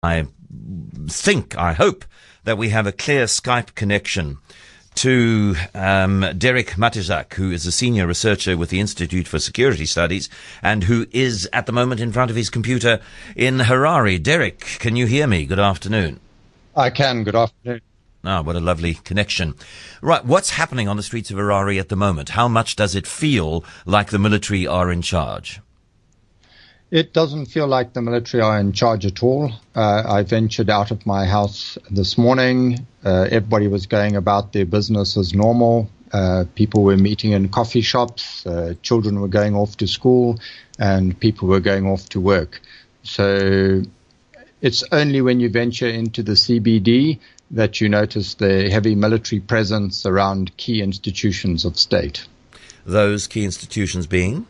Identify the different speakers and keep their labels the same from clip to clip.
Speaker 1: I hope that we have a clear Skype connection to Derek Matizak, who is a senior researcher with the Institute for Security Studies and who is at the moment in front of his computer in Harare. Derek, can you hear me? Good afternoon.
Speaker 2: I can. Good afternoon.
Speaker 1: Ah, what a lovely connection. Right, what's happening on the streets of Harare at the moment? How much does it feel like the military are in charge?
Speaker 2: It doesn't feel like the military are in charge at all. I ventured out of my house this morning. Everybody was going about their business as normal. People were meeting in coffee shops. Children were going off to school, and people were going off to work. So it's only when you venture into the CBD that you notice the heavy military presence around key institutions of state.
Speaker 1: Those key institutions being?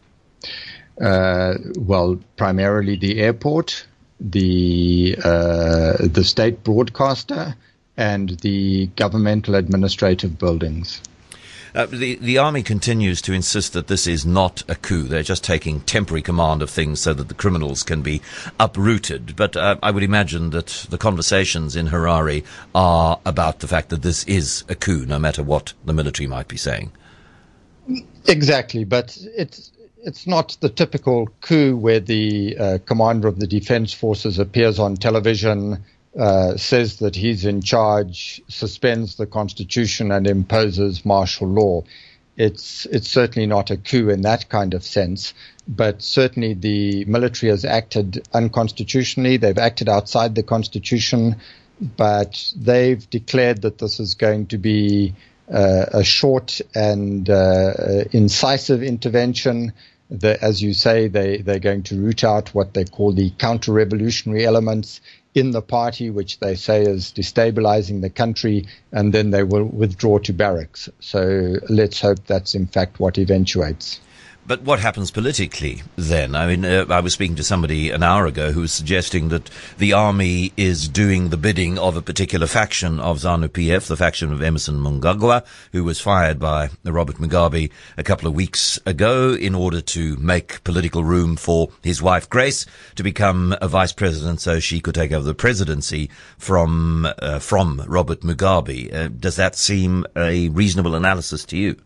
Speaker 2: Well, primarily the airport, the state broadcaster, and the governmental administrative buildings.
Speaker 1: The army continues to insist that this is not a coup. They're just taking temporary command of things so that the criminals can be uprooted. But I would imagine that the conversations in Harare are about the fact that this is a coup, no matter what the military might be saying.
Speaker 2: Exactly, but it's not the typical coup where the commander of the defense forces appears on television, says that he's in charge, suspends the constitution and imposes martial law. It's certainly not a coup in that kind of sense, but certainly the military has acted unconstitutionally. They've acted outside the constitution, but they've declared that this is going to be a short and incisive intervention. As you say, they're going to root out what they call the counter-revolutionary elements in the party, which they say is destabilizing the country, and then they will withdraw to barracks. So let's hope that's in fact what eventuates.
Speaker 1: But what happens politically then? I mean, I was speaking to somebody an hour ago who was suggesting that the army is doing the bidding of a particular faction of ZANU-PF, the faction of Emmerson Mnangagwa, who was fired by Robert Mugabe a couple of weeks ago in order to make political room for his wife Grace to become a vice president so she could take over the presidency from Robert Mugabe. Does that seem a reasonable analysis to you?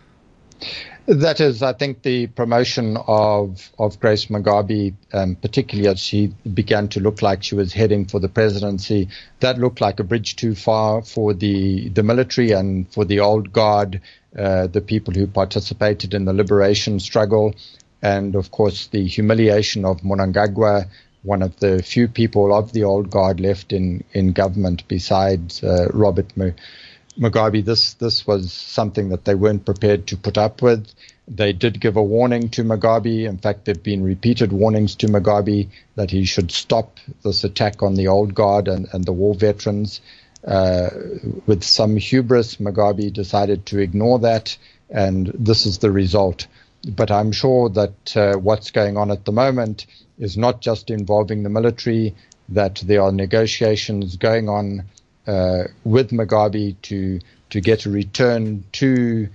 Speaker 2: That is, I think, the promotion of Grace Mugabe, particularly as she began to look like she was heading for the presidency, that looked like a bridge too far for the military and for the old guard, the people who participated in the liberation struggle, and, of course, the humiliation of Mnangagwa, one of the few people of the old guard left in government besides Robert Mugabe. This was something that they weren't prepared to put up with. They did give a warning to Mugabe. In fact, there have been repeated warnings to Mugabe that he should stop this attack on the old guard and the war veterans. With some hubris, Mugabe decided to ignore that, and this is the result. But I'm sure that what's going on at the moment is not just involving the military, that there are negotiations going on with Mugabe to get a return to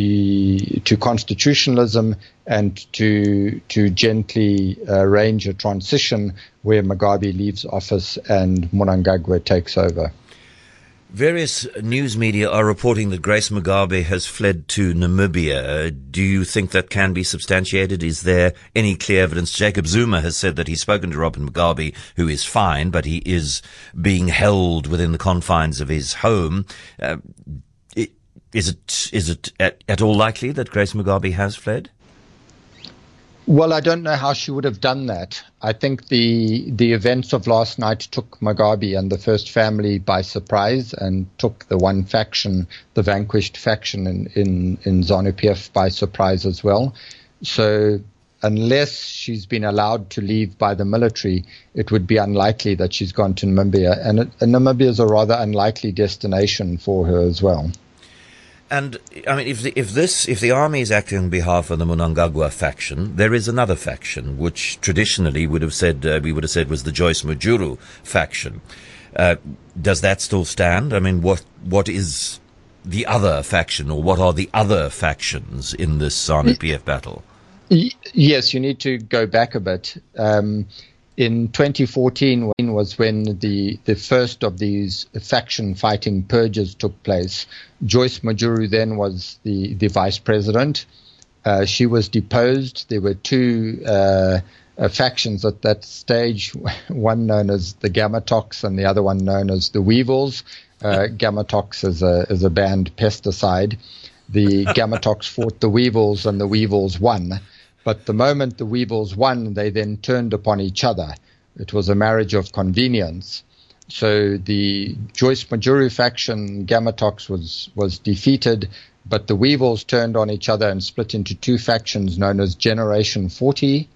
Speaker 2: constitutionalism and to gently arrange a transition where Mugabe leaves office and Mnangagwa takes over.
Speaker 1: Various news media are reporting that Grace Mugabe has fled to Namibia. Do you think that can be substantiated? Is there any clear evidence? Jacob Zuma has said that he's spoken to Robert Mugabe, who is fine, but he is being held within the confines of his home. Is it at all likely that Grace Mugabe has fled?
Speaker 2: Well, I don't know how she would have done that. I think the events of last night took Mugabe and the first family by surprise and took the one faction, the vanquished faction in ZANU-PF by surprise as well. So unless she's been allowed to leave by the military, it would be unlikely that she's gone to Namibia. And Namibia is a rather unlikely destination for her as well.
Speaker 1: And I mean, if the army is acting on behalf of the Mnangagwa faction, there is another faction which traditionally we would have said was the Joyce Mujuru faction. Does that still stand? I mean, what is the other faction, or what are the other factions in this ZANU-PF battle?
Speaker 2: Yes, you need to go back a bit. In 2014 was when the first of these faction fighting purges took place. Joyce Mujuru then was the vice president. She was deposed. There were two factions at that stage, one known as the Gamatox and the other one known as the Weevils. Gamatox is a banned pesticide. The Gamatox fought the Weevils and the Weevils won. But the moment the Weevils won, they then turned upon each other. It was a marriage of convenience. So the Joyce Mujuru faction, Gamatox, was defeated, but the Weevils turned on each other and split into two factions known as Generation 40,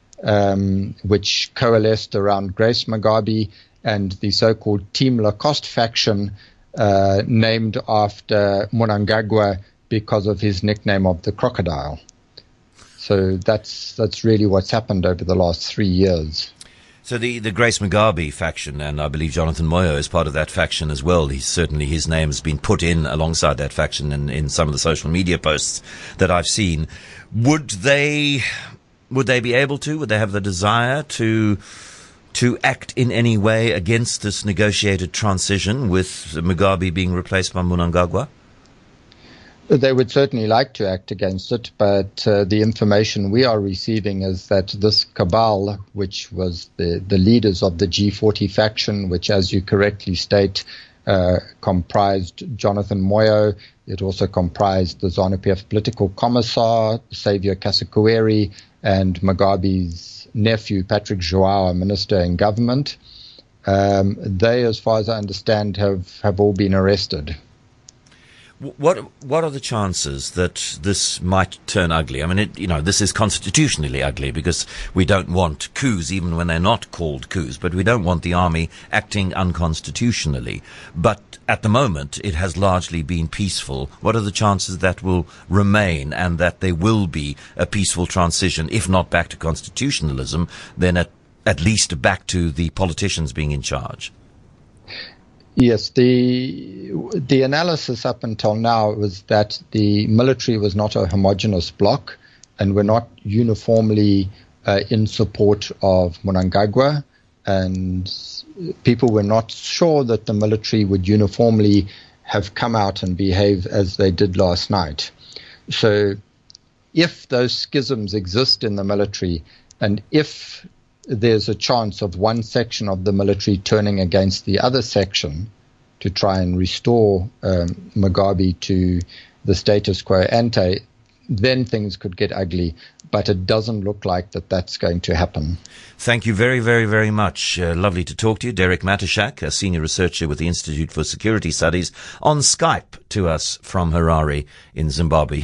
Speaker 2: which coalesced around Grace Mugabe, and the so-called Team Lacoste faction, named after Mnangagwa because of his nickname of the crocodile. So that's really what's happened over the last 3 years.
Speaker 1: So the Grace Mugabe faction, and I believe Jonathan Moyo is part of that faction as well. Certainly his name has been put in alongside that faction in some of the social media posts that I've seen. Would they be able to? Would they have the desire to act in any way against this negotiated transition with Mugabe being replaced by Mnangagwa?
Speaker 2: They would certainly like to act against it, but the information we are receiving is that this cabal, which was the leaders of the G40 faction, which, as you correctly state, comprised Jonathan Moyo. It also comprised the ZANU-PF political commissar, Saviour Kasikueri, and Mugabe's nephew, Patrick Joao, minister in government. They, as far as I understand, have all been arrested.
Speaker 1: What are the chances that this might turn ugly? I mean, this is constitutionally ugly because we don't want coups, even when they're not called coups, but we don't want the army acting unconstitutionally. But at the moment, it has largely been peaceful. What are the chances that will remain and that there will be a peaceful transition, if not back to constitutionalism, then at least back to the politicians being in charge?
Speaker 2: Yes, the analysis up until now was that the military was not a homogeneous bloc and were not uniformly in support of Mnangagwa, and people were not sure that the military would uniformly have come out and behave as they did last night. So if those schisms exist in the military, and if there's a chance of one section of the military turning against the other section to try and restore Mugabe to the status quo ante, then things could get ugly. But it doesn't look like that's going to happen.
Speaker 1: Thank you very, very, very much. Lovely to talk to you. Derek Matashak, a senior researcher with the Institute for Security Studies, on Skype to us from Harare in Zimbabwe.